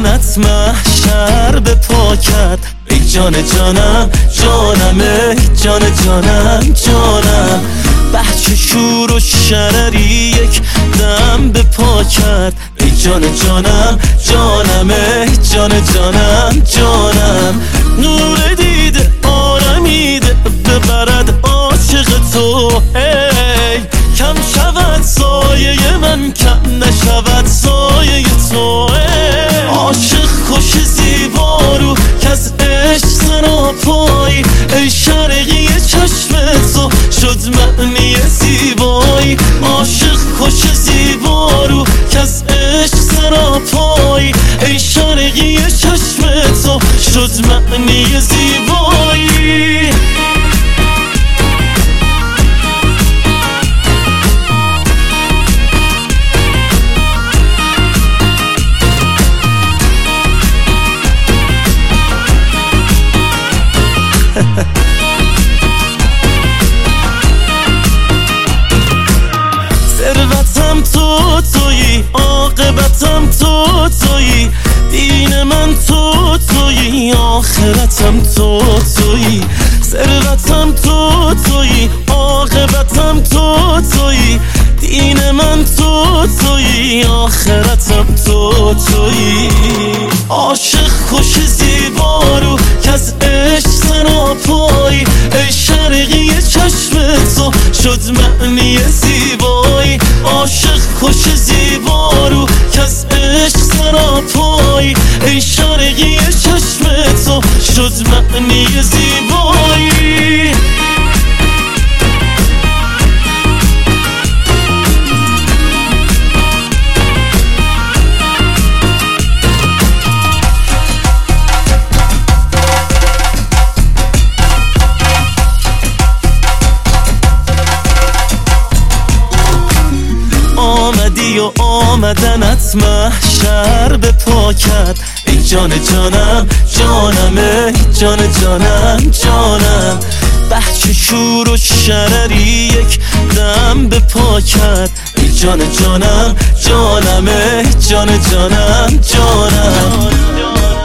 آمدنت محشر به پا کرد. ای جان جانم جانم، ای جان جانم جانم. بچه شور و شرری یک دم به پا کرد. ای جان جانم جانم، ای جان جانم جانم. نور دیده آرمیده ببرد عاشق تو. ای کم شود سایه من، کم نشود سایه تو. عاشق خوش زیبارو که از عشق سراپایی. ای شرقی چشم تو شد معنی زیبایی. عاشق خوش زیبارو که از عشق سراپایی. ای شرقی چشم تو شد معنی زیبایی. ثروتم تو تویی، عاقبتم تو تویی. دین من تو تویی، آخرتم تو تویی. ثروتم تو تویی، عاقبتم تو تویی. دین من تو تویی، آخرتم تو تویی. عاشق خوش زیبارو که از عشق سراپایی. ای شرقی چشم تو شد معنی زیبایی. عاشق خوش زیبارو که از عشق سراپایی. ای شرقی چشم تو شد معنی زیبایی. آمدی و آمدنت محشر به پا کرد. ای جان جانم جانم، ای جان جانم جانم. بچه شور و شرری یک دم به پا کرد. ای جان جانم جانم، ای جان جانم جانم.